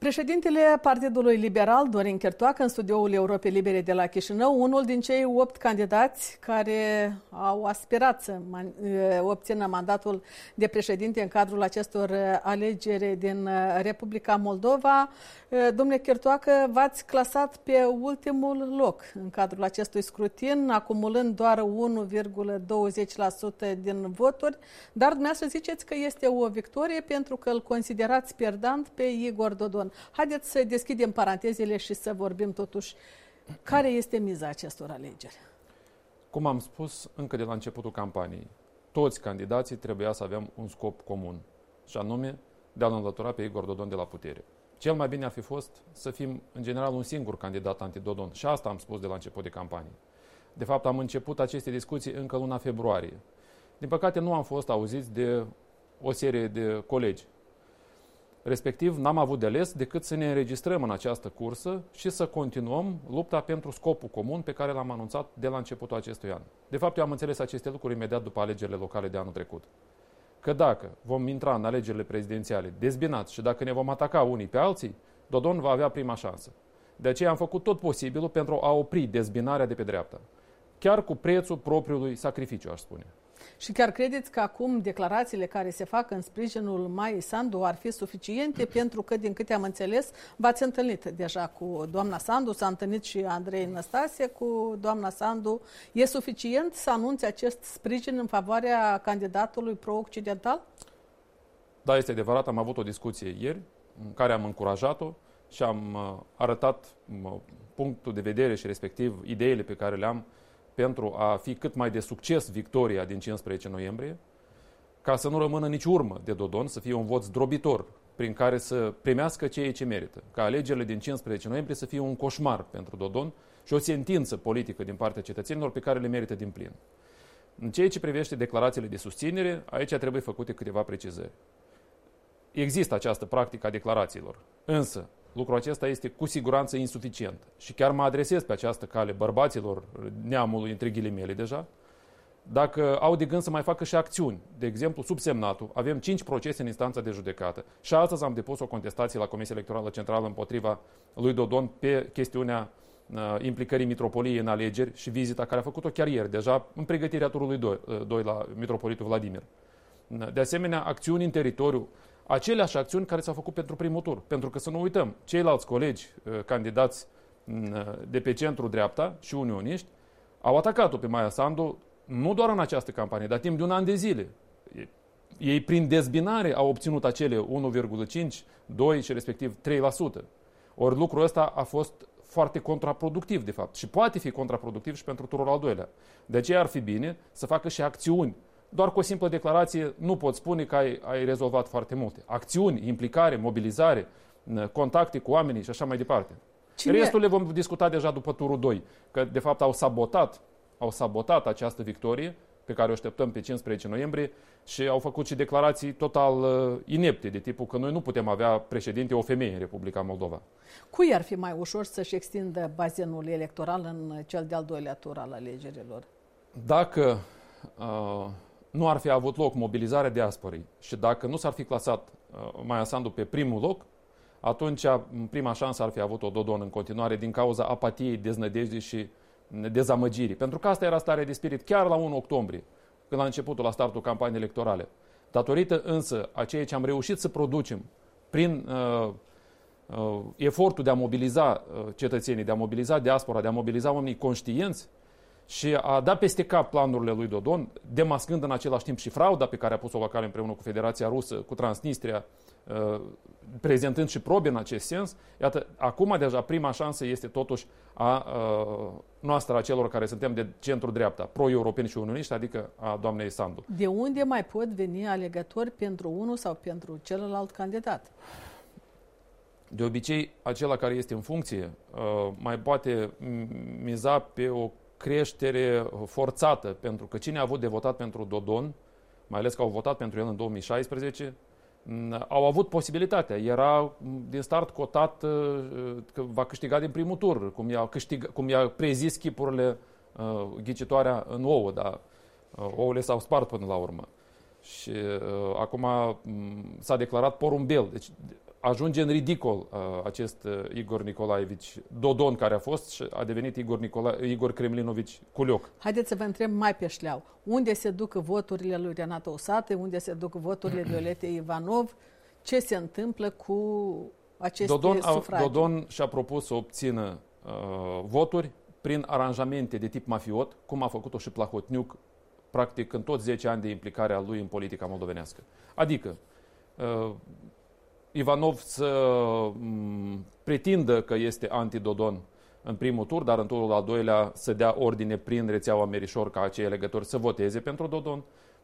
Președintele Partidului Liberal, Dorin Chertoacă, în studioul Europei Libere de la Chișinău, unul din cei 8 candidați care au aspirat să obțină mandatul de președinte în cadrul acestor alegeri din Republica Moldova. Domnule Chertoacă, v-ați clasat pe ultimul loc în cadrul acestui scrutin, acumulând doar 1,20% din voturi, dar dumneavoastră ziceți că este o victorie pentru că îl considerați pierdant pe Igor Dodon. Haideți să deschidem parantezele și să vorbim totuși care este miza acestor alegeri. Cum am spus încă de la începutul campaniei, toți candidații trebuia să avem un scop comun, și anume de a-l înlătura pe Igor Dodon de la putere. Cel mai bine ar fi fost să fim în general un singur candidat anti-Dodon și asta am spus de la început de campanie. De fapt, am început aceste discuții încă luna februarie. Din păcate, nu am fost auziți de o serie de colegi. Respectiv, n-am avut de ales decât să ne înregistrăm în această cursă și să continuăm lupta pentru scopul comun pe care l-am anunțat de la începutul acestui an. De fapt, eu am înțeles aceste lucruri imediat după alegerile locale de anul trecut. Că dacă vom intra în alegerile prezidențiale dezbinați și dacă ne vom ataca unii pe alții, Dodon va avea prima șansă. De aceea am făcut tot posibilul pentru a opri dezbinarea de pe dreapta. Chiar cu prețul propriului sacrificiu, aș spune. Și chiar credeți că acum declarațiile care se fac în sprijinul Maiei Sandu ar fi suficiente? Pentru că, din câte am înțeles, v-ați întâlnit deja cu doamna Sandu, s-a întâlnit și Andrei Năstase cu doamna Sandu. E suficient să anunțe acest sprijin în favoarea candidatului pro-occidental? Da, este adevărat. Am avut o discuție ieri în care am încurajat-o și am arătat punctul de vedere și respectiv ideile pe care le am pentru a fi cât mai de succes victoria din 15 noiembrie, ca să nu rămână nici urmă de Dodon, să fie un vot zdrobitor prin care să primească ceea ce merită. Ca alegerile din 15 noiembrie să fie un coșmar pentru Dodon și o sentință politică din partea cetățenilor pe care le merită din plin. În ceea ce privește declarațiile de susținere, aici trebuie făcute câteva precizări. Există această practică a declarațiilor, însă lucrul acesta este cu siguranță insuficient. Și chiar mă adresez pe această cale bărbaților neamului, între ghilimele deja, dacă au de gând să mai facă și acțiuni. De exemplu, subsemnatul, avem 5 procese în instanța de judecată și astăzi am depus o contestație la Comisia Electorală Centrală împotriva lui Dodon pe chestiunea implicării mitropoliei în alegeri și vizita care a făcut-o chiar ieri, deja în pregătirea turului 2 la mitropolitul Vladimir. De asemenea, acțiuni în teritoriu, aceleași acțiuni care s-au făcut pentru primul tur. Pentru că să nu uităm, ceilalți colegi candidați de pe centru-dreapta și unioniști au atacat-o pe Maia Sandu nu doar în această campanie, dar timp de un an de zile. Ei prin dezbinare au obținut acele 1,5, 2 și respectiv 3%. Ori lucrul ăsta a fost foarte contraproductiv, de fapt. Și poate fi contraproductiv și pentru turul al doilea. De aceea ar fi bine să facă și acțiuni. Doar cu o simplă declarație nu pot spune că ai rezolvat foarte multe. Acțiuni, implicare, mobilizare, contacte cu oamenii și așa mai departe. Restul le vom discuta deja după turul 2, că de fapt au sabotat această victorie pe care o așteptăm pe 15 noiembrie și au făcut și declarații total inepte, de tipul că noi nu putem avea președinte o femeie în Republica Moldova. Cui ar fi mai ușor să-și extindă bazenul electoral în cel de-al doilea tur al alegerilor? Dacă nu ar fi avut loc mobilizarea diasporii și dacă nu s-ar fi clasat Maia Sandu pe primul loc, atunci prima șansă ar fi avut-o Dodon în continuare din cauza apatiei, deznădejdii și dezamăgirii. Pentru că asta era starea de spirit chiar la 1 octombrie, când la începutul, la startul campaniei electorale. Datorită însă a ceea ce am reușit să producem prin efortul de a mobiliza cetățenii, de a mobiliza diaspora, de a mobiliza oamenii conștienți, și a dat peste cap planurile lui Dodon, demascând în același timp și frauda pe care a pus-o la cale împreună cu Federația Rusă, cu Transnistria, prezentând și probe în acest sens. Iată, acum deja prima șansă este totuși a noastră, a celor care suntem de centru-dreapta, pro-europeni și unioniști, adică a doamnei Sandu. De unde mai pot veni alegători pentru unul sau pentru celălalt candidat? De obicei, acela care este în funcție mai poate miza pe o creștere forțată, pentru că cine a avut de votat pentru Dodon, mai ales că au votat pentru el în 2016, au avut posibilitatea. Era din start cotat că va câștiga din primul tur, cum i-a prezis chipurile ghicitoarea în ouă, dar ouăle s-au spart până la urmă. Și acum s-a declarat porumbel. Deci ajunge în ridicol acest Igor Nicolaevici Dodon care a fost și a devenit Igor Kremlinovici Culioc. Haideți să vă întreb mai pe șleau. Unde se duc voturile lui Renata Usate? Unde se duc voturile Violetei Ivanov? Ce se întâmplă cu aceste sufragii? Dodon și-a propus să obțină voturi prin aranjamente de tip mafiot, cum a făcut-o și Plahotniuc, practic în toți 10 ani de implicare a lui în politica moldovenească. Adică Ivanov să pretindă că este anti-Dodon în primul tur, dar în turul al doilea să dea ordine prin rețeaua Merișor ca acei elegători să voteze pentru Dodon.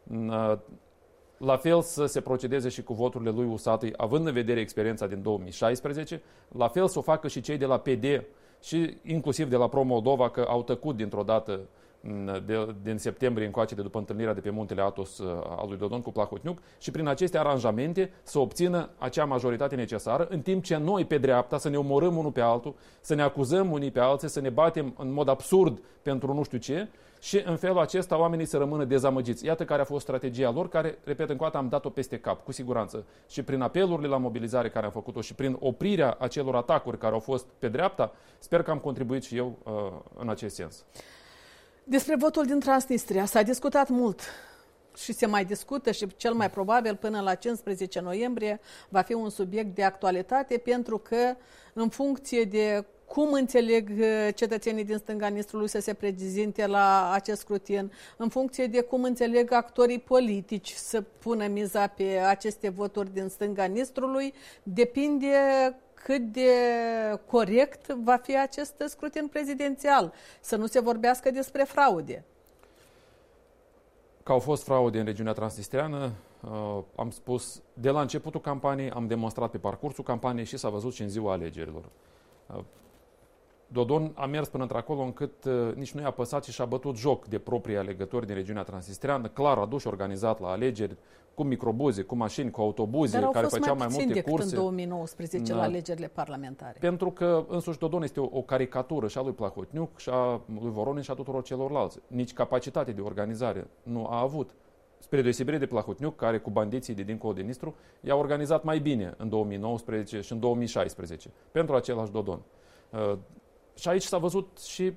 La fel să se procedeze și cu voturile lui Usatăi, având în vedere experiența din 2016, la fel să o facă și cei de la PD și inclusiv de la Pro-Moldova, că au tăcut dintr-o dată din septembrie încoace de după întâlnirea de pe Muntele Atos al lui Dodon cu Plahotniuc și prin aceste aranjamente să obțină acea majoritate necesară, în timp ce noi pe dreapta să ne omorâm unul pe altul, să ne acuzăm unii pe alții, să ne batem în mod absurd pentru nu știu ce și în felul acesta oamenii să rămână dezamăgiți. Iată care a fost strategia lor, care, repet încă o dată, am dat-o peste cap, cu siguranță. Și prin apelurile la mobilizare care am făcut-o și prin oprirea acelor atacuri care au fost pe dreapta, sper că am contribuit și eu în acest sens. Despre votul din Transnistria s-a discutat mult și se mai discută și cel mai probabil până la 15 noiembrie va fi un subiect de actualitate, pentru că în funcție de cum înțeleg cetățenii din stânga Nistrului să se prezinte la acest scrutin, în funcție de cum înțeleg actorii politici să pună miza pe aceste voturi din stânga Nistrului, depinde cât de corect va fi acest scrutin prezidențial. Să nu se vorbească despre fraude. Că au fost fraude în regiunea transnistreană, am spus de la începutul campaniei, am demonstrat pe parcursul campaniei și s-a văzut și în ziua alegerilor. Dodon a mers până într-acolo încât nici nu i-a păsat și și-a bătut joc de proprii alegători din regiunea transnistreană, clar adus și organizat la alegeri, cu microbuze, cu mașini, cu autobuze, care făceau mai multe curse. În 2019 la alegerile parlamentare. Pentru că însuși Dodon este o caricatură și a lui Plahotniuc, și a lui Voronin și a tuturor celorlalți. Nici capacitate de organizare nu a avut. Spre deosebire de Plahotniuc, care cu bandiții de dincolo de Nistru i-a organizat mai bine în 2019 și în 2016, pentru același Dodon. Și aici s-a văzut și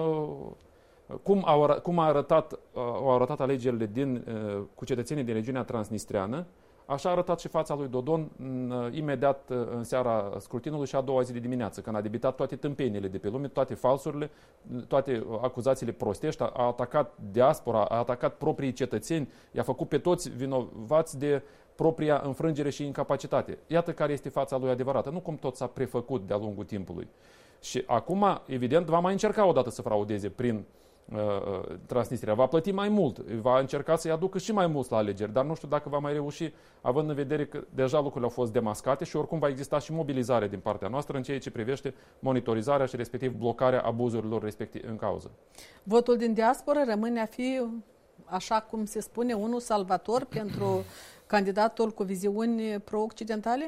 cum au arătat alegerile cu cetățenii din regiunea transnistreană. Așa a arătat și fața lui Dodon imediat în seara scrutinului și a doua zi de dimineață, când a debitat toate tâmpenile de pe lume, toate falsurile, toate acuzațiile prostești, a atacat diaspora, a atacat proprii cetățeni, i-a făcut pe toți vinovați de propria înfrângere și incapacitate. Iată care este fața lui adevărată, nu cum tot s-a prefăcut de-a lungul timpului. Și acum, evident, va mai încerca odată să fraudeze prin Transnistria. Va plăti mai mult, va încerca să-i aducă și mai mulți la alegeri, dar nu știu dacă va mai reuși, având în vedere că deja lucrurile au fost demascate și oricum va exista și mobilizare din partea noastră în ceea ce privește monitorizarea și respectiv blocarea abuzurilor respectiv în cauză. Votul din diasporă rămâne a fi, așa cum se spune, unul salvator pentru candidatul cu viziuni pro-occidentale?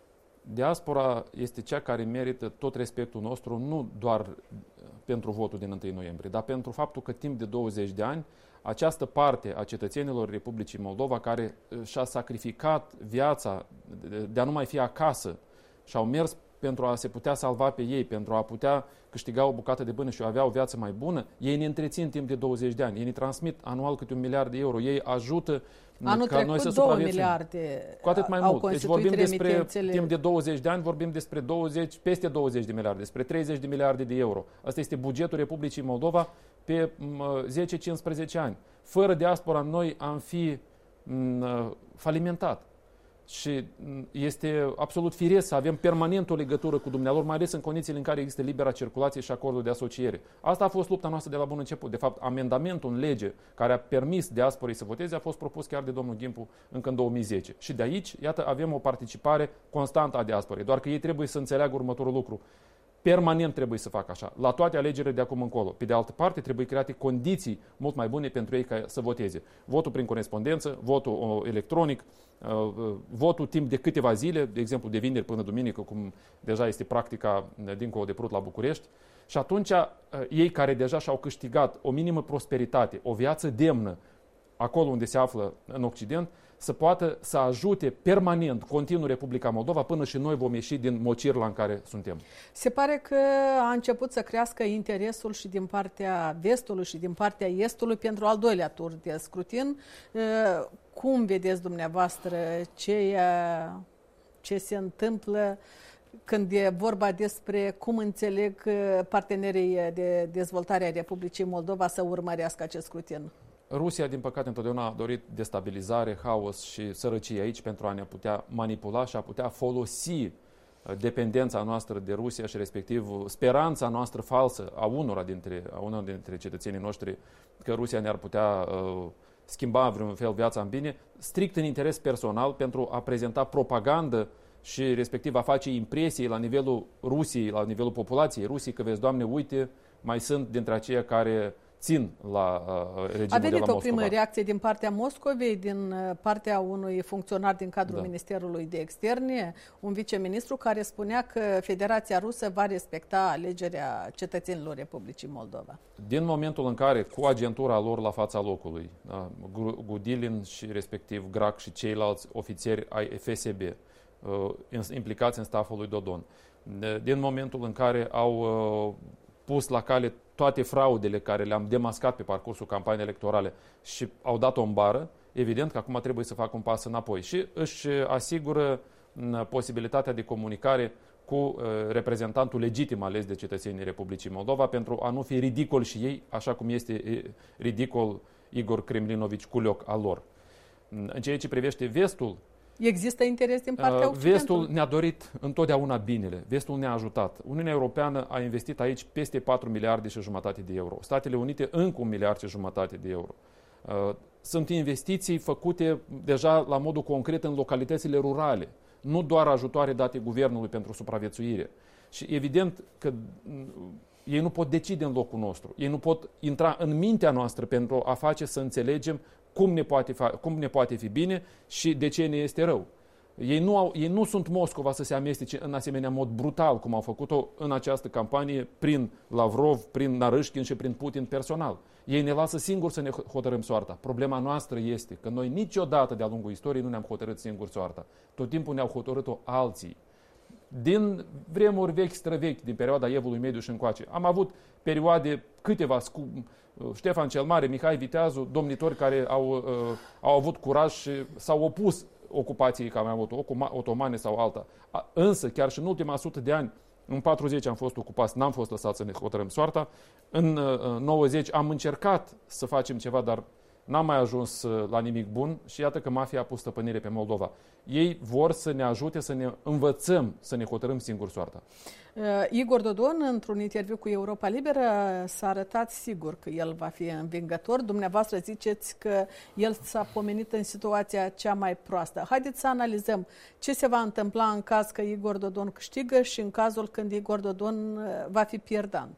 Diaspora este cea care merită tot respectul nostru, nu doar pentru votul din 1 noiembrie, dar pentru faptul că timp de 20 de ani această parte a cetățenilor Republicii Moldova care și-a sacrificat viața de a nu mai fi acasă și au mers pentru a se putea salva pe ei, pentru a putea câștiga o bucată de bani și a avea o viață mai bună, ei ne întrețin timp de 20 de ani. Ei ne transmit anual câte 1 miliard de euro. Ei ajută anul ca noi să 2 miliarde cu atât mai mult. Deci vorbim despre timp de 20 de ani, vorbim despre peste 20 de miliarde, despre 30 de miliarde de euro. Asta este bugetul Republicii Moldova pe 10-15 ani. Fără diaspora noi am fi falimentat. Și este absolut firesc să avem permanent o legătură cu dumnealor, mai ales în condițiile în care există libera circulație și acordul de asociere. Asta a fost lupta noastră de la bun început. De fapt, amendamentul în lege care a permis diasporii să voteze a fost propus chiar de domnul Ghimpu încă în 2010. Și de aici, iată, avem o participare constantă a diasporii. Doar că ei trebuie să înțeleagă următorul lucru. Permanent trebuie să facă așa, la toate alegerile de acum încolo. Pe de altă parte, trebuie create condiții mult mai bune pentru ei ca să voteze. Votul prin corespondență, votul electronic, votul timp de câteva zile, de exemplu de vineri până duminică, cum deja este practica dincolo de Prut la București. Și atunci ei care deja și-au câștigat o minimă prosperitate, o viață demnă, acolo unde se află în Occident, să poată să ajute permanent, continuu Republica Moldova până și noi vom ieși din mocirla în care suntem. Se pare că a început să crească interesul și din partea vestului și din partea estului pentru al doilea tur de scrutin. Cum vedeți dumneavoastră ce se întâmplă când e vorba despre cum înțeleg partenerii de dezvoltare a Republicii Moldova să urmărească acest scrutin? Rusia, din păcate, întotdeauna a dorit destabilizare, haos și sărăcie aici pentru a ne putea manipula și a putea folosi dependența noastră de Rusia și respectiv speranța noastră falsă a unora dintre cetățenii noștri că Rusia ne-ar putea schimba în vreun fel viața în bine, strict în interes personal pentru a prezenta propagandă și respectiv a face impresii la nivelul Rusiei, la nivelul populației Rusiei, că vezi, Doamne, uite, mai sunt dintre aceia care țin la regimul de la Moscova. A venit o primă reacție din partea Moscovei, din partea unui funcționar din cadrul Ministerului de Externe, un viceministru care spunea că Federația Rusă va respecta alegerea cetățenilor Republicii Moldova. Din momentul în care, cu agentura lor la fața locului, Gudilin și respectiv Grac și ceilalți ofițeri ai FSB, implicați în staful lui Dodon, din momentul în care au pus la cale toate fraudele care le-am demascat pe parcursul campaniei electorale și au dat-o în bară, evident că acum trebuie să facă un pas înapoi și își asigură posibilitatea de comunicare cu reprezentantul legitim ales de cetățenii Republicii Moldova pentru a nu fi ridicol și ei, așa cum este ridicol Igor Kremlinovici Culioc al lor. În ceea ce privește vestul, există interes din partea Occidentului? Vestul ne-a dorit întotdeauna binele. Vestul ne-a ajutat. Uniunea Europeană a investit aici peste 4 miliarde și jumătate de euro. Statele Unite încă 1 miliard și jumătate de euro. Sunt investiții făcute deja la modul concret în localitățile rurale. Nu doar ajutoare date guvernului pentru supraviețuire. Și evident că ei nu pot decide în locul nostru. Ei nu pot intra în mintea noastră pentru a face să înțelegem cum ne poate fi bine și de ce ne este rău. Ei nu sunt Moscova să se amestece în asemenea mod brutal, cum au făcut-o în această campanie prin Lavrov, prin Narâșkin și prin Putin personal. Ei ne lasă singuri să ne hotărâm soarta. Problema noastră este că noi niciodată de-a lungul istoriei nu ne-am hotărât singuri soarta. Tot timpul ne-au hotărât-o alții. Din vremuri vechi, străvechi, din perioada Evului Mediu și încoace, am avut perioade câteva Ștefan cel Mare, Mihai Viteazu, domnitori care au avut curaj și s-au opus ocupației care am avut, otomane sau alta. Însă, chiar și în ultima 100 de ani, în 40 am fost ocupați, n-am fost lăsați să ne hotărâm soarta. În 90 am încercat să facem ceva, dar n-am mai ajuns la nimic bun și iată că mafia a pus stăpânire pe Moldova. Ei vor să ne ajute să ne învățăm să ne hotărâm singur soarta. Igor Dodon, într-un interviu cu Europa Liberă, s-a arătat sigur că el va fi învingător. Dumneavoastră ziceți că el s-a pomenit în situația cea mai proastă. Haideți să analizăm ce se va întâmpla în caz că Igor Dodon câștigă și în cazul când Igor Dodon va fi pierdant.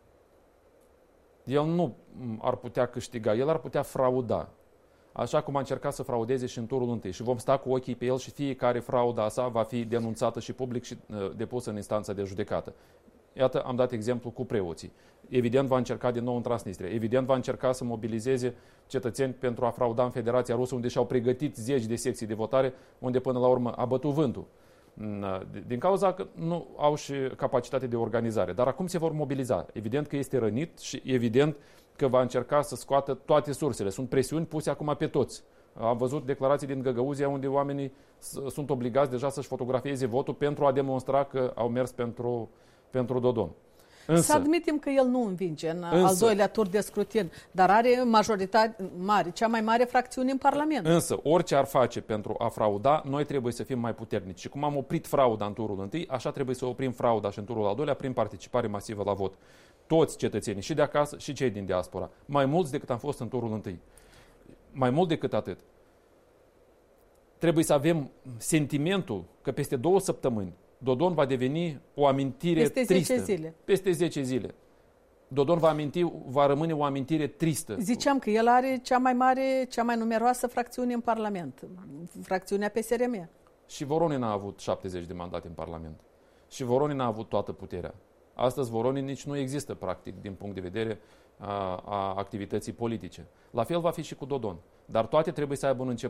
El nu ar putea câștiga, el ar putea frauda. Așa cum a încercat să fraudeze și în turul întâi. Și vom sta cu ochii pe el și fiecare frauda sa va fi denunțată și public și depusă în instanța de judecată. Iată, am dat exemplu cu preoții. Evident va încerca din nou în Transnistria. Evident va încerca să mobilizeze cetățeni pentru a frauda în Federația Rusă, unde și-au pregătit zeci de secții de votare, unde până la urmă a bătut vântul. Din cauza că nu au și capacitate de organizare. Dar acum se vor mobiliza. Evident că este rănit și evident că va încerca să scoată toate sursele. Sunt presiuni puse acum pe toți. Am văzut declarații din Găgăuzia unde oamenii sunt obligați deja să-și fotografieze votul pentru a demonstra că au mers pentru Dodon. Să admitem că el nu învinge în al doilea tur de scrutin, dar are majoritate mare, cea mai mare fracțiune în Parlament. Însă, orice ar face pentru a frauda, noi trebuie să fim mai puternici. Și cum am oprit frauda în turul întâi, așa trebuie să oprim frauda și în turul al doilea prin participare masivă la vot. Toți cetățenii, și de acasă, și cei din diaspora. Mai mulți decât am fost în turul întâi. Mai mult decât atât. Trebuie să avem sentimentul că peste 2 săptămâni Dodon va deveni o amintire tristă. Peste 10 zile. Peste 10 zile. Dodon va rămâne o amintire tristă. Ziceam că el are cea mai numeroasă fracțiune în Parlament. Fracțiunea PSRM. Și Voronin a avut 70 de mandate în Parlament. Și Voronin a avut toată puterea. Astăzi Voronin nici nu există, practic, din punct de vedere a activității politice. La fel va fi și cu Dodon. Dar toate trebuie să aibă un început.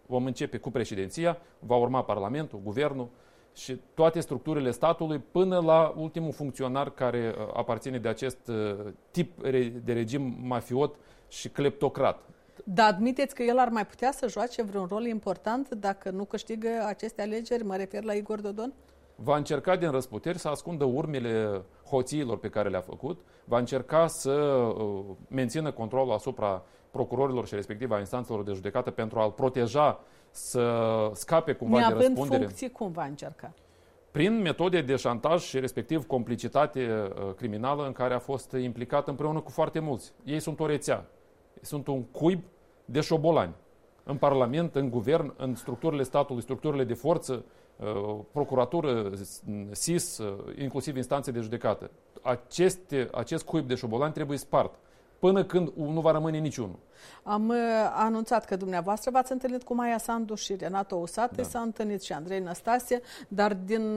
Vom începe cu președinția, va urma Parlamentul, Guvernul și toate structurile statului până la ultimul funcționar care aparține de acest tip de regim mafiot și cleptocrat. Dar admiteți că el ar mai putea să joace vreun rol important dacă nu câștigă aceste alegeri? Mă refer la Igor Dodon? Va încerca din răsputeri să ascundă urmele hoțiilor pe care le-a făcut, va încerca să mențină controlul asupra procurorilor și respectiv a instanțelor de judecată pentru a-l proteja să scape cumva de răspundere. Neavând funcții, cum va încerca? Prin metode de șantaj și respectiv complicitate criminală în care a fost implicat împreună cu foarte mulți. Ei sunt o rețea, sunt un cuib de șobolani. În Parlament, în Guvern, în structurile statului, structurile de forță, procuratură, SIS, inclusiv instanțe de judecată. Acest cuib de șobolani trebuie spart până când nu va rămâne niciunul. Am anunțat că dumneavoastră v-ați întâlnit cu Maia Sandu și Renato Usate, s-a întâlnit și Andrei Năstase, dar din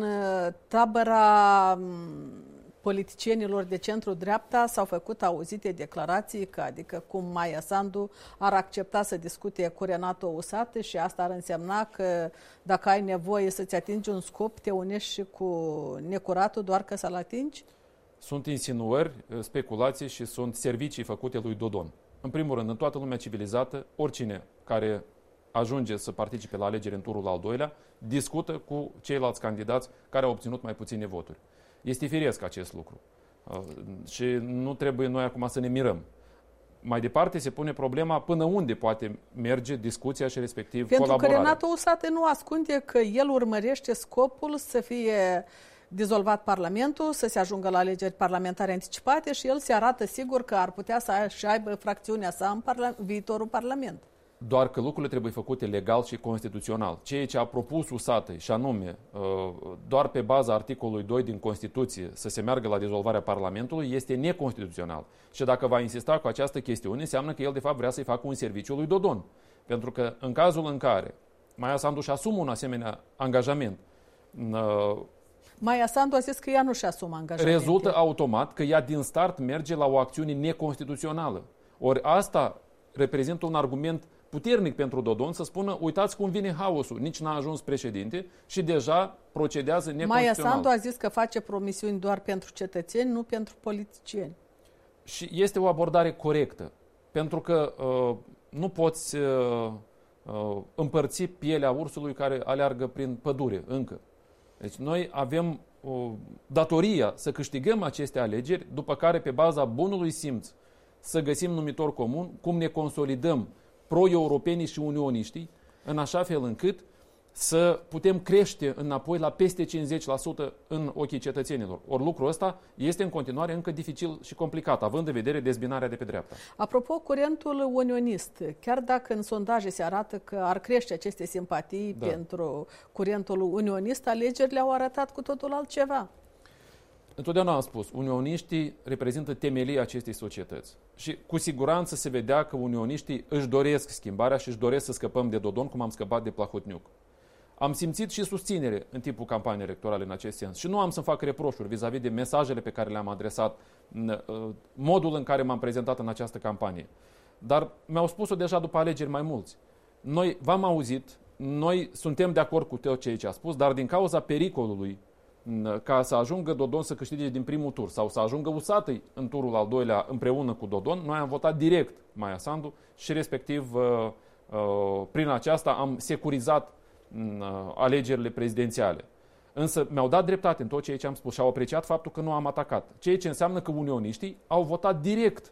tabăra politicienilor de centru-dreapta s-au făcut auzite declarații că, adică cum Maia Sandu ar accepta să discute cu Renato Usate și asta ar însemna că dacă ai nevoie să-ți atingi un scop, te unești și cu necuratul doar că să-l atingi? Sunt insinuări, speculații și sunt servicii făcute lui Dodon. În primul rând, în toată lumea civilizată, oricine care ajunge să participe la alegeri în turul al doilea, discută cu ceilalți candidați care au obținut mai puține voturi. Este firesc acest lucru și nu trebuie noi acum să ne mirăm. Mai departe se pune problema până unde poate merge discuția și respectiv colaborarea. Pentru că Renato Usate nu ascunde că el urmărește scopul să fie dizolvat Parlamentul, să se ajungă la alegeri parlamentare anticipate și el se arată sigur că ar putea să aibă fracțiunea sa în viitorul Parlament. Doar că lucrurile trebuie făcute legal și constituțional. Ceea ce a propus Usate, și anume doar pe baza articolului 2 din Constituție să se meargă la dizolvarea Parlamentului, este neconstituțional. Și dacă va insista cu această chestiune, înseamnă că el de fapt vrea să-i facă un serviciu lui Dodon. Pentru că în cazul în care Maia Sandu își asumă un asemenea angajament, Maia Sandu a zis că ea nu-și asumă angajamente. Rezultă automat că ea din start merge la o acțiune neconstituțională. Ori asta reprezintă un argument puternic pentru Dodon să spună, uitați cum vine haosul, nici n-a ajuns președinte și deja procedează neconstituțional. Maia Sandu a zis că face promisiuni doar pentru cetățeni, nu pentru politicieni. Și este o abordare corectă, pentru că nu poți împărți pielea ursului care aleargă prin pădure încă. Deci noi avem datoria să câștigăm aceste alegeri, după care pe baza bunului simț să găsim numitor comun, cum ne consolidăm pro-europenii și unioniștii, în așa fel încât să putem crește înapoi la peste 50% în ochii cetățenilor. Ori lucrul ăsta este în continuare încă dificil și complicat, având în vedere dezbinarea de pe dreapta. Apropo, curentul unionist, chiar dacă în sondaje se arată că ar crește aceste simpatii pentru curentul unionist, alegerile au arătat cu totul altceva. Întotdeauna am spus, unioniștii reprezintă temelia acestei societăți. Și cu siguranță se vedea că unioniștii își doresc schimbarea și își doresc să scăpăm de Dodon, cum am scăpat de Plahotniuc. Am simțit și susținere în timpul campaniei electorale în acest sens. Și nu am să-mi fac reproșuri vis-a-vis de mesajele pe care le-am adresat, modul în care m-am prezentat în această campanie. Dar mi-au spus-o deja după alegeri mai mulți. Noi v-am auzit, noi suntem de acord cu tot ceea ce a spus, dar din cauza pericolului ca să ajungă Dodon să câștige din primul tur sau să ajungă Usate în turul al doilea împreună cu Dodon, noi am votat direct Maia Sandu și respectiv prin aceasta am securizat alegerile prezidențiale. Însă mi-au dat dreptate în tot ceea ce am spus și au apreciat faptul că nu am atacat. Ceea ce înseamnă că unioniștii au votat direct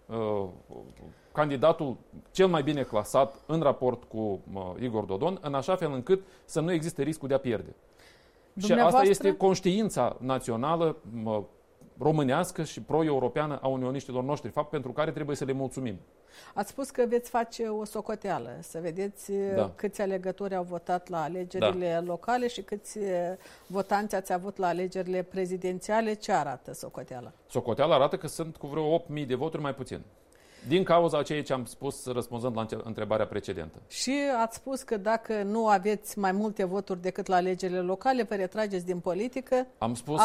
candidatul cel mai bine clasat în raport cu Igor Dodon, în așa fel încât să nu existe riscul de a pierde. Și asta este conștiința națională românească și pro-europeană a unioniștilor noștri, fapt pentru care trebuie să le mulțumim. Ați spus că veți face o socoteală, să vedeți câți alegători au votat la alegerile locale și câți votanți ați avut la alegerile prezidențiale. Ce arată socoteala? Socoteala arată că sunt cu vreo 8.000 de voturi mai puțin. Din cauza a ceea ce am spus răspunzând la întrebarea precedentă. Și ați spus că dacă nu aveți mai multe voturi decât la alegerile locale, vă retrageți din politică. Am spus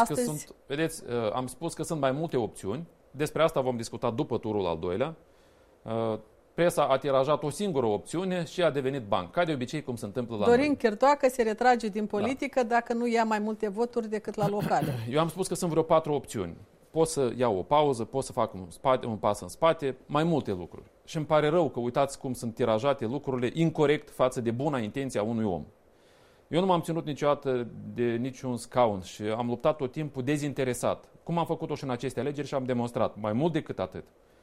că sunt mai multe opțiuni. Despre asta vom discuta după turul al doilea. presa a tirajat o singură opțiune și a devenit banc, ca de obicei cum se întâmplă la Dorin noi. Chertoacă se retrage din politică dacă nu ia mai multe voturi decât la locale. Eu am spus că sunt vreo 4 opțiuni. Pot să iau o pauză, pot să fac un pas în spate, mai multe lucruri. Și îmi pare rău că uitați cum sunt tirajate lucrurile incorect față de buna intenție a unui om. Eu nu m-am ținut niciodată de niciun scaun și am luptat tot timpul dezinteresat, cum am făcut-o și în aceste alegeri și am demonstrat, mai mult decât atât.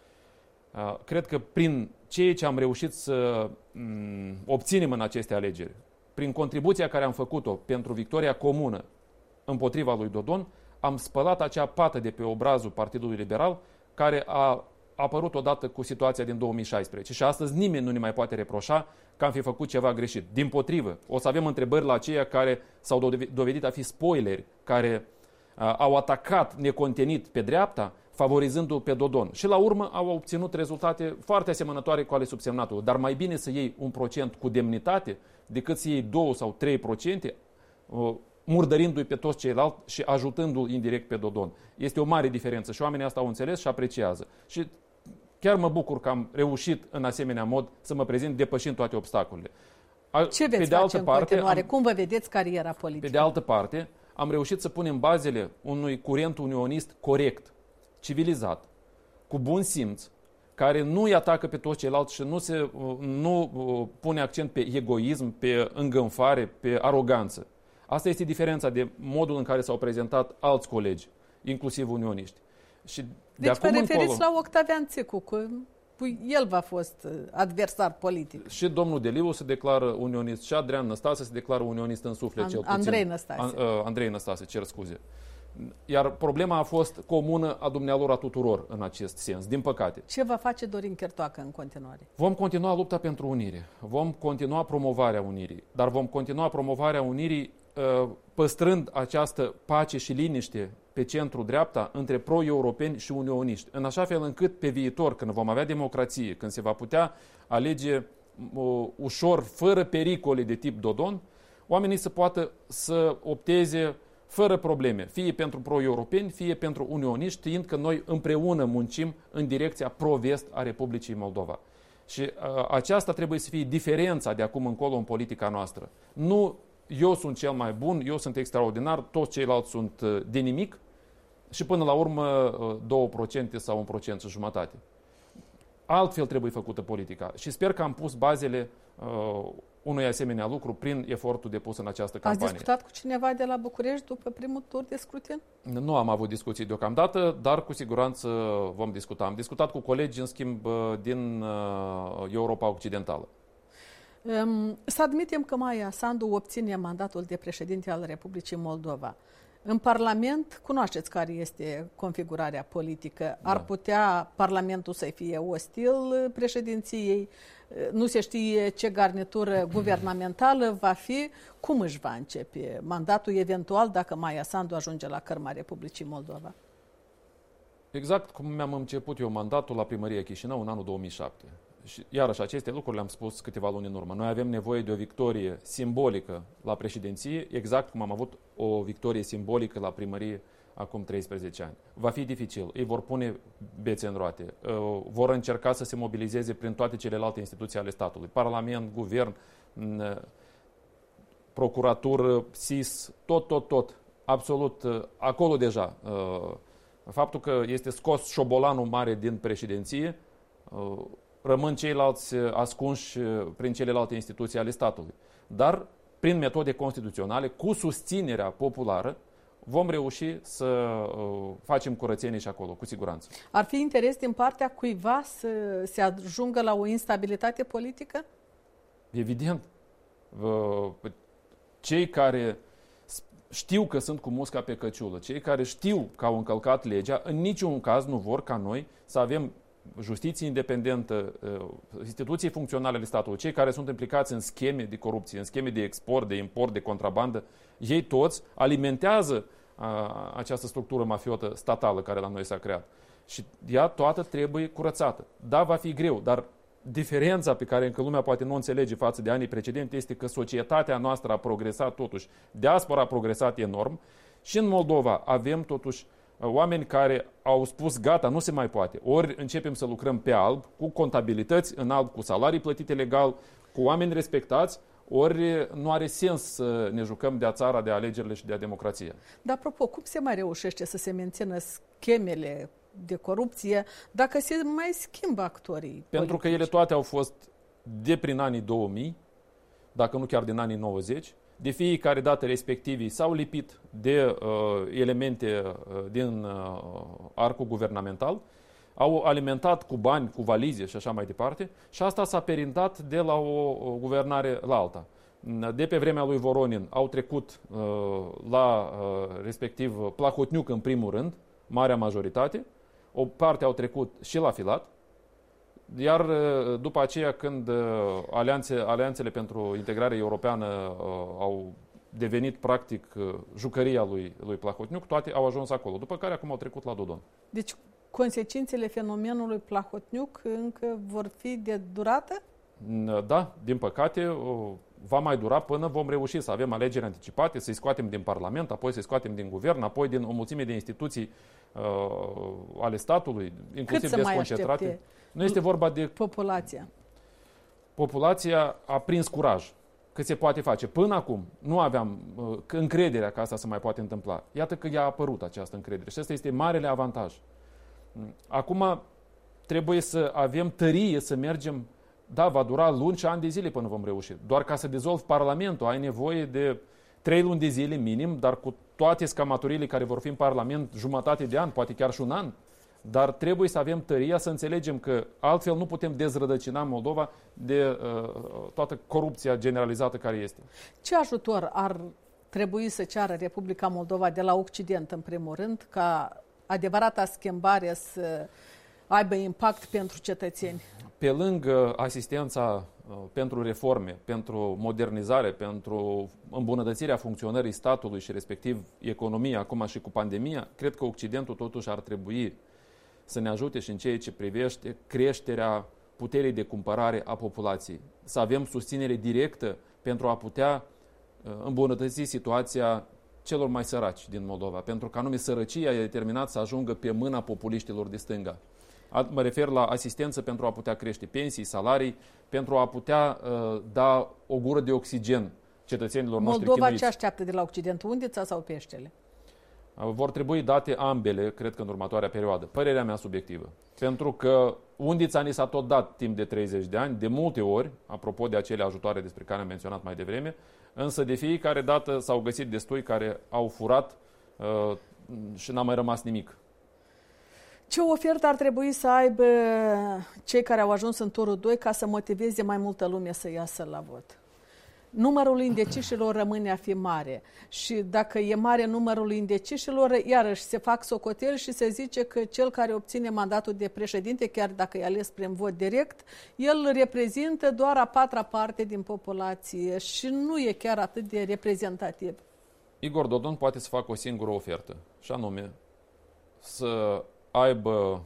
Cred că prin ceea ce am reușit să obținem în aceste alegeri, prin contribuția care am făcut-o pentru victoria comună împotriva lui Dodon, am spălat acea pată de pe obrazul Partidului Liberal care a apărut odată cu situația din 2016. Și astăzi nimeni nu ne mai poate reproșa că am fi făcut ceva greșit. Dimpotrivă, o să avem întrebări la aceia care s-au dovedit a fi spoileri, care au atacat necontenit pe dreapta, favorizându-l pe Dodon. Și la urmă au obținut rezultate foarte asemănătoare cu ale subsemnatului. Dar mai bine să iei 1% cu demnitate decât să iei 2 sau 3%, murdărindu-i pe toți ceilalți și ajutându-l indirect pe Dodon. Este o mare diferență și oamenii asta au înțeles și apreciază. Și chiar mă bucur că am reușit în asemenea mod să mă prezint depășind toate obstacolele. Ce veți face în continuare? Cum vă vedeți cariera politică? Pe de altă parte, am reușit să punem bazele unui curent unionist corect, civilizat, cu bun simț, care nu îi atacă pe toți ceilalți și nu pune accent pe egoism, pe îngânfare, pe aroganță. Asta este diferența de modul în care s-au prezentat alți colegi, inclusiv unioniști. Și deci vă referiți la Octavian Țicu, că el v-a fost adversar politic. Și domnul Deliu se declară unionist, și Adrian Năstase se declară unionist în suflet cel puțin. Andrei Năstase, cer scuze. Iar problema a fost comună a dumnealor a tuturor în acest sens, din păcate. Ce va face Dorin Chertoacă în continuare? Vom continua lupta pentru unire, vom continua promovarea unirii, dar vom continua promovarea unirii păstrând această pace și liniște pe centru-dreapta între pro-europeni și unioniști, în așa fel încât pe viitor, când vom avea democrație, când se va putea alege ușor, fără pericole de tip Dodon, oamenii să poată să opteze fără probleme, fie pentru pro-europeni, fie pentru unioniști, știind că noi împreună muncim în direcția pro-vest a Republicii Moldova. Și aceasta trebuie să fie diferența de acum încolo în politica noastră. Nu eu sunt cel mai bun, eu sunt extraordinar, toți ceilalți sunt de nimic și până la urmă 2% sau 1% și jumătate. Altfel trebuie făcută politica și sper că am pus bazele unui asemenea lucru prin efortul depus în această campanie. Ați discutat cu cineva de la București după primul tur de scrutin? Nu am avut discuții deocamdată, dar cu siguranță vom discuta. Am discutat cu colegi, în schimb, din Europa Occidentală. Să admitem că Maia Sandu obține mandatul de președinte al Republicii Moldova. În Parlament, cunoașteți care este configurarea politică. Ar putea Parlamentul să fie ostil președinției? Nu se știe ce garnitură guvernamentală va fi. Cum își va începe mandatul eventual dacă Maia Sandu ajunge la cărma Republicii Moldova? Exact cum mi-am început eu mandatul la Primăria Chișinău în anul 2007. Și iarăși aceste lucruri le-am spus câteva luni în urmă. Noi avem nevoie de o victorie simbolică la președinție, exact cum am avut o victorie simbolică la primărie acum 13 ani. Va fi dificil, ei vor pune bețe în roate, vor încerca să se mobilizeze prin toate celelalte instituții ale statului, Parlament, Guvern, Procuratură, SIS, tot, absolut, acolo deja. Faptul că este scos șobolanul mare din președinție, rămân ceilalți ascunși prin celelalte instituții ale statului. Dar, prin metode constituționale, cu susținerea populară, vom reuși să facem curățenie și acolo, cu siguranță. Ar fi interes din partea cuiva să se ajungă la o instabilitate politică? Evident. Cei care știu că sunt cu musca pe căciulă, cei care știu că au încălcat legea, în niciun caz nu vor ca noi să avem justiție independentă, instituții funcționale ale statului, cei care sunt implicați în scheme de corupție, în scheme de export, de import, de contrabandă, ei toți alimentează această structură mafiotă statală care la noi s-a creat. Și ea toată trebuie curățată. Da, va fi greu, dar diferența pe care încă lumea poate nu înțelege față de anii precedenți este că societatea noastră a progresat totuși, diaspora a progresat enorm și în Moldova avem totuși oameni care au spus gata, nu se mai poate. Ori începem să lucrăm pe alb, cu contabilități în alb, cu salarii plătite legal, cu oameni respectați, ori nu are sens să ne jucăm de-a țara, de alegerile și de-a democrația. Dar, apropo, cum se mai reușește să se mențină schemele de corupție dacă se mai schimbă actorii Pentru că ele toate au fost de prin anii 2000, dacă nu chiar din anii 90, de fiecare dată respectivii s-au lipit de elemente din arcul guvernamental, au alimentat cu bani, cu valize și așa mai departe și asta s-a perindat de la o guvernare la alta. De pe vremea lui Voronin au trecut la respectiv Plahotniuc în primul rând, marea majoritate, o parte au trecut și la Filat, iar după aceea când alianțele pentru integrare europeană au devenit practic jucăria lui Plahotniuc, toate au ajuns acolo, după care acum au trecut la Dodon. Deci consecințele fenomenului Plahotniuc încă vor fi de durată? Da, din păcate va mai dura până vom reuși să avem alegeri anticipate, să-i scoatem din Parlament, apoi să-i scoatem din Guvern, apoi din o mulțime de instituții ale statului, inclusiv desconcentrate. Nu este vorba de... Populația. Populația a prins curaj. Cât se poate face. Până acum nu aveam încrederea că asta se mai poate întâmpla. Iată că i-a apărut această încredere și ăsta este marele avantaj. Acum trebuie să avem tărie să mergem. Da, va dura luni și ani de zile până vom reuși. Doar ca să dizolvi Parlamentul ai nevoie de 3 luni de zile minim, dar cu toate scamatorile care vor fi în Parlament jumătate de an, poate chiar și un an. Dar trebuie să avem tăria să înțelegem că altfel nu putem dezrădăcina Moldova de toată corupția generalizată care este. Ce ajutor ar trebui să ceară Republica Moldova de la Occident, în primul rând, ca adevărata schimbare să aibă impact pentru cetățeni? Pe lângă asistența pentru reforme, pentru modernizare, pentru îmbunătățirea funcționării statului și respectiv economia, acum și cu pandemia, cred că Occidentul totuși ar trebui să ne ajute și în ceea ce privește creșterea puterii de cumpărare a populației. Să avem susținere directă pentru a putea îmbunătăți situația celor mai săraci din Moldova, pentru că anume sărăcia e determinat să ajungă pe mâna populiștilor de stânga. Mă refer la asistență pentru a putea crește pensii, salarii, pentru a putea da o gură de oxigen cetățenilor noștri chinuiți. Moldova ce așteaptă de la Occident? Undița sau peștele? Vor trebui date ambele, cred că în următoarea perioadă. Părerea mea subiectivă. Pentru că undița ni s-a tot dat timp de 30 de ani, de multe ori, apropo de acele ajutoare despre care am menționat mai devreme, însă de fiecare dată s-au găsit destui care au furat și n-a mai rămas nimic. Ce ofertă ar trebui să aibă cei care au ajuns în turul 2 ca să motiveze mai multă lume să iasă la vot? Numărul indecișilor rămâne a fi mare și dacă e mare numărul indecișilor, iarăși se fac socoteli și se zice că cel care obține mandatul de președinte, chiar dacă e ales prin vot direct, el reprezintă doar a 4-a parte din populație și nu e chiar atât de reprezentativ. Igor Dodon poate să facă o singură ofertă, și anume să aibă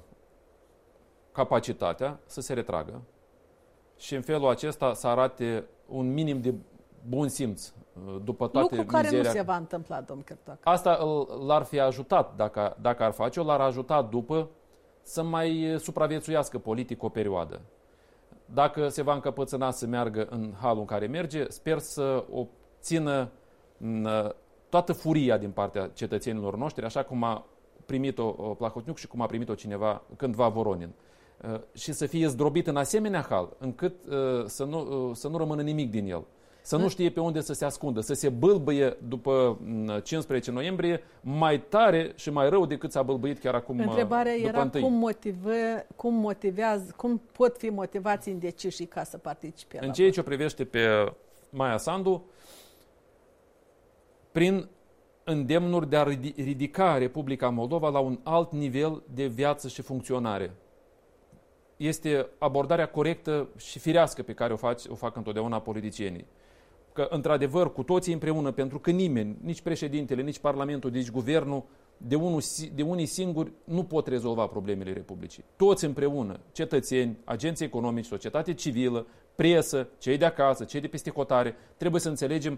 capacitatea să se retragă și în felul acesta să arate un minim de bun simț după toate lucru care mizeria. Nu se va întâmpla, domn Cârtoac. Asta l-ar fi ajutat, dacă ar face-o, l-ar ajuta după să mai supraviețuiască politic o perioadă. Dacă se va încăpățâna să meargă în halul în care merge, sper să obțină toată furia din partea cetățenilor noștri, așa cum a primit-o Plahotniuc și cum a primit-o cândva Voronin. Și să fie zdrobit în asemenea hal, încât să nu rămână nimic din el. Să nu știe pe unde să se ascundă, să se bâlbâie după 15 noiembrie mai tare și mai rău decât s-a bâlbâit chiar acum. Întrebarea era cum cum pot fi motivați indecișii ca să participe la În ceea ce o privește pe Maia Sandu, prin îndemnuri de a ridica Republica Moldova la un alt nivel de viață și funcționare. Este abordarea corectă și firească pe care o fac întotdeauna politicienii. Că, într-adevăr, cu toții împreună, pentru că nimeni, nici președintele, nici Parlamentul, nici Guvernul, de unii singuri nu pot rezolva problemele Republicii. Toți împreună, cetățeni, agenți economici, societate civilă, presă, cei de acasă, cei de peste hotare, trebuie să înțelegem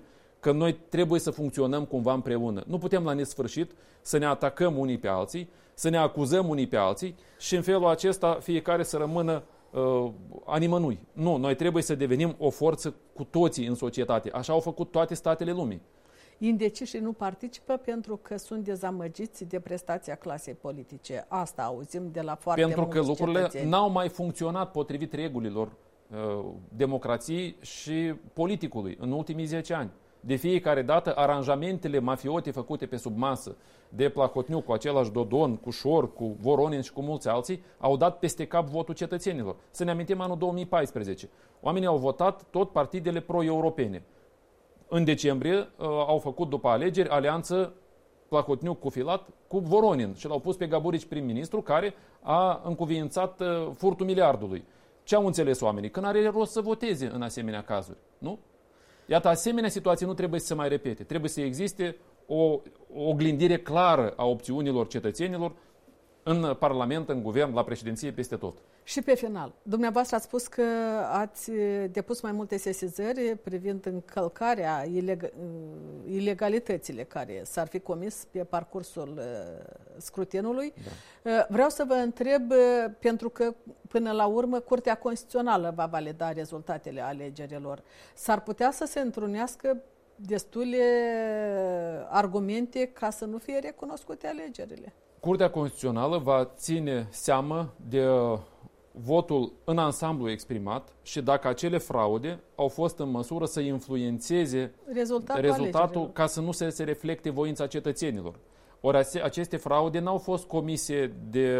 că noi trebuie să funcționăm cumva împreună. Nu putem la nesfârșit să ne atacăm unii pe alții, să ne acuzăm unii pe alții și în felul acesta fiecare să rămână a nimănui. Nu, noi trebuie să devenim o forță cu toții în societate. Așa au făcut toate statele lumii. Indecișii nu participă pentru că sunt dezamăgiți de prestația clasei politice. Asta auzim de la foarte mulți Pentru că lucrurile cetățeni. n-au mai funcționat potrivit regulilor democrației și politicului în ultimii 10 ani. De fiecare dată, aranjamentele mafiote făcute pe sub masă de Plahotniuc, cu același Dodon, cu Șor, cu Voronin și cu mulți alții, au dat peste cap votul cetățenilor. Să ne amintim anul 2014. Oamenii au votat tot partidele pro-europene. În decembrie au făcut după alegeri alianță Plahotniuc cu Filat cu Voronin și l-au pus pe Gaburici prim-ministru, care a încuviințat furtul miliardului. Ce au înțeles oamenii? Că n-are rost să voteze în asemenea cazuri. Nu? Iată, asemenea situații nu trebuie să se mai repete. Trebuie să existe o oglindire clară a opțiunilor cetățenilor în Parlament, în Guvern, la președinție, peste tot. Și pe final, dumneavoastră ați spus că ați depus mai multe sesizări privind încălcarea, ilegalitățile care s-ar fi comis pe parcursul scrutinului. Da. Vreau să vă întreb, pentru că până la urmă Curtea Constituțională va valida rezultatele alegerilor. S-ar putea să se întrunească destule argumente ca să nu fie recunoscute alegerile? Curtea Constituțională va ține seamă de votul în ansamblu exprimat și dacă acele fraude au fost în măsură să influențeze rezultatul ca să nu se reflecte voința cetățenilor. Ori aceste fraude n-au fost comise de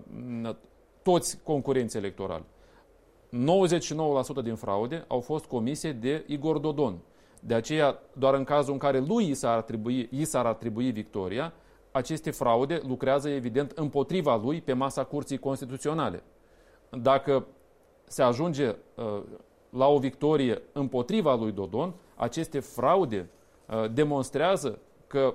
toți concurenții electorali. 99% din fraude au fost comise de Igor Dodon. De aceea, doar în cazul în care lui i s-ar atribui victoria, aceste fraude lucrează evident împotriva lui pe masa Curții Constituționale. Dacă se ajunge la o victorie împotriva lui Dodon, aceste fraude demonstrează că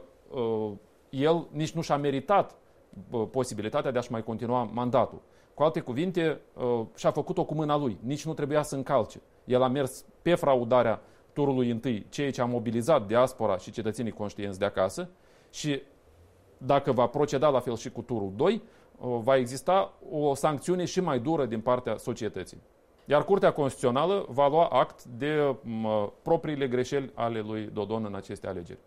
el nici nu și-a meritat posibilitatea de a-și mai continua mandatul. Cu alte cuvinte, și-a făcut-o cu mâna lui. Nici nu trebuia să încalce. El a mers pe fraudarea turului întâi, ceea ce a mobilizat diaspora și cetățenii conștienți de acasă, și dacă va proceda la fel și cu turul 2, va exista o sancțiune și mai dură din partea societății. Iar Curtea Constituțională va lua act de propriile greșeli ale lui Dodon în aceste alegeri.